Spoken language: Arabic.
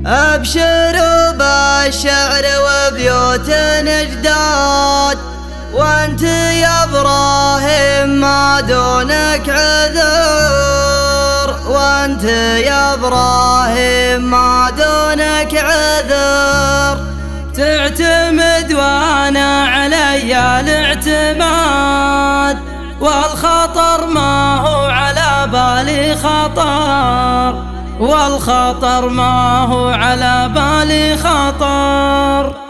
أبشروا بالشعر وبيوت نجداد، وانت يا ابراهيم ما دونك عذر، وانت يا ابراهيم ما دونك عذر. تعتمد وانا علي الاعتماد، والخطر ما هو على بالي خطر، والخطر ما هو على بالي خطر.